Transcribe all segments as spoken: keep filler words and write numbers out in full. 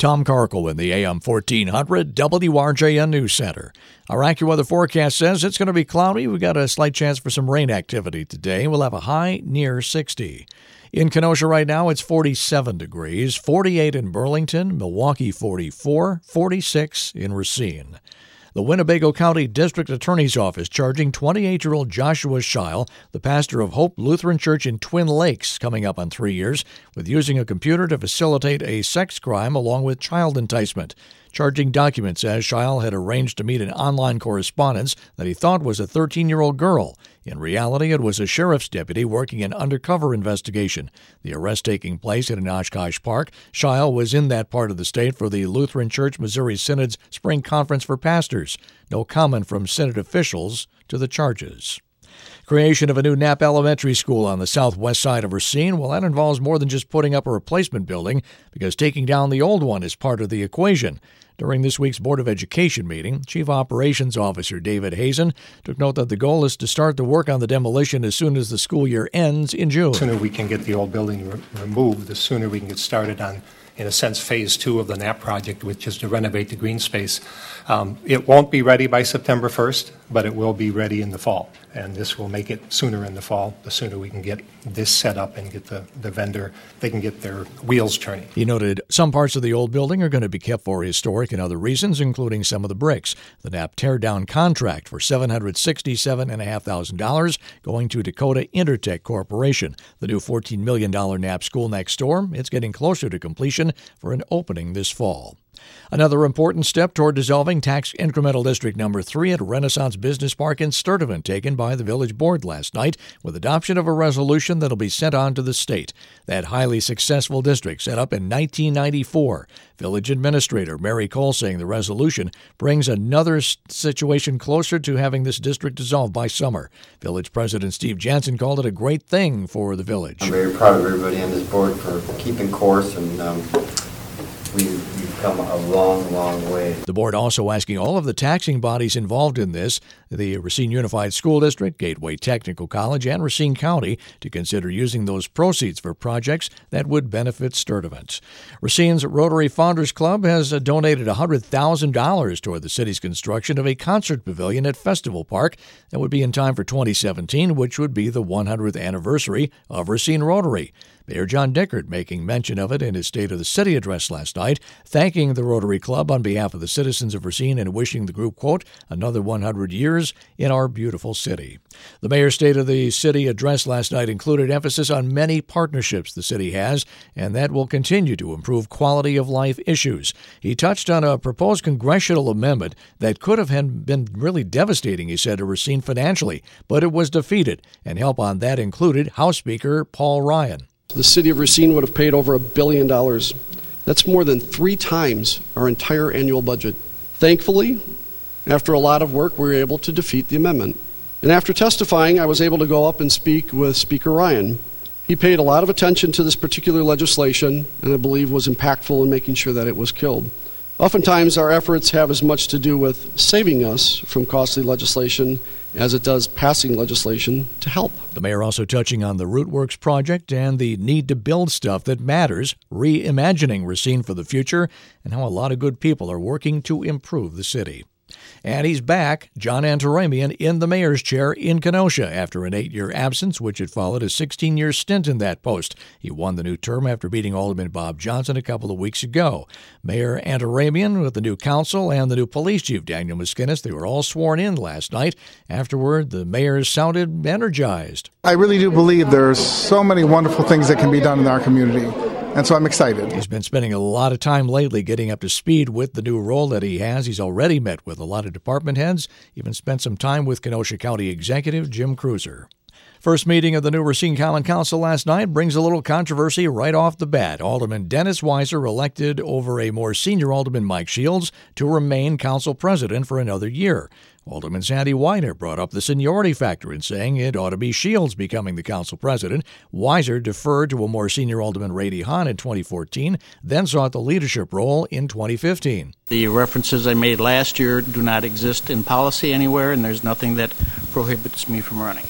Tom Carkle in the A M fourteen hundred W R J N News Center. Our AccuWeather forecast says it's going to be cloudy. We've got a slight chance for some rain activity today. We'll have a high near sixty. In Kenosha right now, it's forty-seven degrees, forty-eight in Burlington, Milwaukee forty-four, forty-six in Racine. The Winnebago County District Attorney's Office charging twenty-eight-year-old Joshua Scheil, the pastor of Hope Lutheran Church in Twin Lakes, coming up on three years, with using a computer to facilitate a sex crime along with child enticement. Charging document says Scheil had arranged to meet an online correspondence that he thought was a thirteen-year-old girl. In reality, it was a sheriff's deputy working an undercover investigation. The arrest taking place in an Oshkosh Park. Scheil was in that part of the state for the Lutheran Church Missouri Synod's Spring Conference for Pastors. No comment from Synod officials to the charges. Creation of a new Knapp Elementary School on the southwest side of Racine. Well, that involves more than just putting up a replacement building, because taking down the old one is part of the equation. During this week's Board of Education meeting, Chief Operations Officer David Hazen took note that the goal is to start the work on the demolition as soon as the school year ends in June. The sooner we can get the old building re- removed, the sooner we can get started on, in a sense, phase two of the Knapp project, which is to renovate the green space. Um, it won't be ready by September first, but it will be ready in the fall. And this will make it sooner in the fall. The sooner we can get this set up and get the, the vendor, they can get their wheels turning. He noted some parts of the old building are going to be kept for historic and other reasons, including some of the bricks. The Knapp tear-down contract for seven hundred sixty-seven thousand five hundred dollars going to Dakota Intertech Corporation. The new fourteen million dollars Knapp school next door, it's getting closer to completion for an opening this fall. Another important step toward dissolving Tax Incremental District Number three at Renaissance Business Park in Sturtevant taken by the Village Board last night with adoption of a resolution that'll be sent on to the state. That highly successful district set up in nineteen ninety-four. Village Administrator Mary Cole saying the resolution brings another situation closer to having this district dissolved by summer. Village President Steve Jansen called it a great thing for the village. I'm very proud of everybody on this board for keeping course, and um, we, we've come a long, long way. The board also asking all of the taxing bodies involved in this, the Racine Unified School District, Gateway Technical College, and Racine County, to consider using those proceeds for projects that would benefit Sturtevant. Racine's Rotary Founders Club has donated one hundred thousand dollars toward the city's construction of a concert pavilion at Festival Park that would be in time for twenty seventeen, which would be the one hundredth anniversary of Racine Rotary. Mayor John Dickert making mention of it in his State of the City address last night, thanking the Rotary Club on behalf of the citizens of Racine and wishing the group, quote, another one hundred years in our beautiful city. The mayor's State of the City address last night included emphasis on many partnerships the city has, and that will continue to improve quality of life issues. He touched on a proposed congressional amendment that could have been really devastating, he said, to Racine financially, but it was defeated, and help on that included House Speaker Paul Ryan. The city of Racine would have paid over a billion dollars. That's more than three times our entire annual budget. Thankfully, after a lot of work, we were able to defeat the amendment. And after testifying, I was able to go up and speak with Speaker Ryan. He paid a lot of attention to this particular legislation, and I believe was impactful in making sure that it was killed. Oftentimes, our efforts have as much to do with saving us from costly legislation as it does passing legislation to help. The mayor also touching on the Rootworks project and the need to build stuff that matters, reimagining Racine for the future, and how a lot of good people are working to improve the city. And he's back, John Antaramian, in the mayor's chair in Kenosha after an eight-year absence, which had followed a sixteen-year stint in that post. He won the new term after beating Alderman Bob Johnson a couple of weeks ago. Mayor Antaramian with the new council and the new police chief, Daniel Miskinis, they were all sworn in last night. Afterward, the mayor sounded energized. I really do believe there's so many wonderful things that can be done in our community. And so I'm excited. He's been spending a lot of time lately getting up to speed with the new role that he has. He's already met with a lot of department heads, even spent some time with Kenosha County Executive Jim Cruiser. First meeting of the new Racine Common Council last night brings a little controversy right off the bat. Alderman Dennis Weiser elected over a more senior Alderman Mike Shields to remain council president for another year. Alderman Sandy Weiner brought up the seniority factor in saying it ought to be Shields becoming the council president. Weiser deferred to a more senior Alderman Rady Hahn in twenty fourteen, then sought the leadership role in twenty fifteen. The references I made last year do not exist in policy anywhere, and there's nothing that prohibits me from running.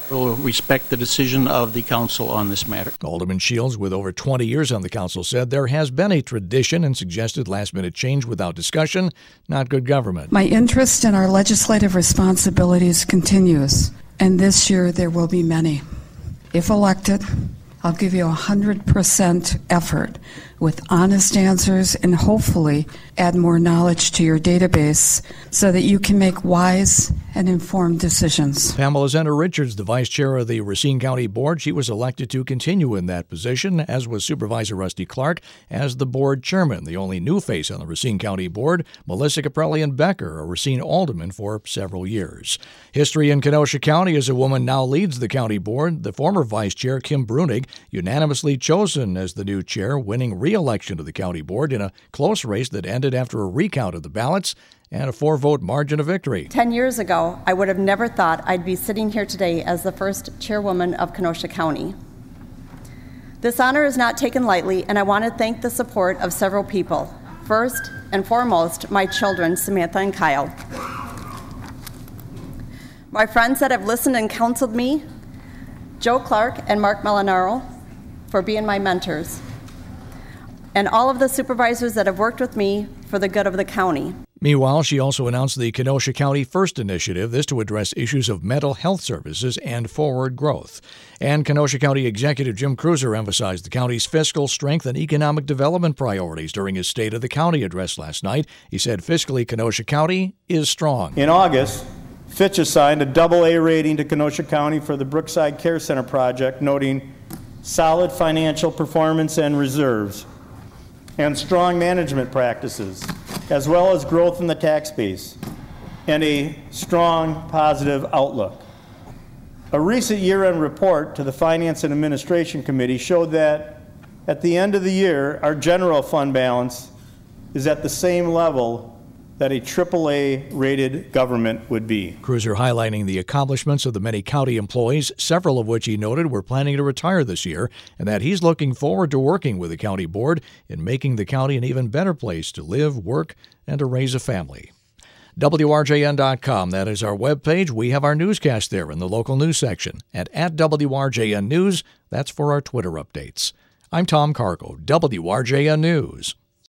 We'll respect the decision of the council on this matter. Alderman Shields, with over twenty years on the council, said there has been a tradition and suggested last-minute change without discussion, not good government. My interest in our legislative responsibilities continues, and this year there will be many. If elected, I'll give you one hundred percent effort with honest answers and hopefully add more knowledge to your database so that you can make wise and informed decisions. Pamela Zender Richards, the vice chair of the Racine County Board, she was elected to continue in that position, as was Supervisor Rusty Clark as the board chairman. The only new face on the Racine County Board, Melissa Caprellian Becker, a Racine alderman for several years. History in Kenosha County as a woman now leads the county board. The former vice chair, Kim Brunig, unanimously chosen as the new chair, winning re-election to the county board in a close race that ended after a recount of the ballots and a four-vote margin of victory. Ten years ago, I would have never thought I'd be sitting here today as the first chairwoman of Kenosha County. This honor is not taken lightly, and I want to thank the support of several people. First and foremost, my children, Samantha and Kyle. My friends that have listened and counseled me, Joe Clark and Mark Melanaro, for being my mentors, and all of the supervisors that have worked with me for the good of the county. Meanwhile, she also announced the Kenosha County First Initiative, this to address issues of mental health services and forward growth. And Kenosha County Executive Jim Cruiser emphasized the county's fiscal strength and economic development priorities during his State of the County address last night. He said fiscally Kenosha County is strong. In August, Fitch assigned a double A rating to Kenosha County for the Brookside Care Center project, noting solid financial performance and reserves, and strong management practices, as well as growth in the tax base, and a strong positive outlook. A recent year-end report to the Finance and Administration Committee showed that at the end of the year, our general fund balance is at the same level that a triple A rated government would be. Cruiser highlighting the accomplishments of the many county employees, several of which he noted were planning to retire this year, and that he's looking forward to working with the county board in making the county an even better place to live, work, and to raise a family. W R J N dot com, that is our webpage. We have our newscast there in the local news section. And at W R J N News, that's for our Twitter updates. I'm Tom Cargo, W R J N News.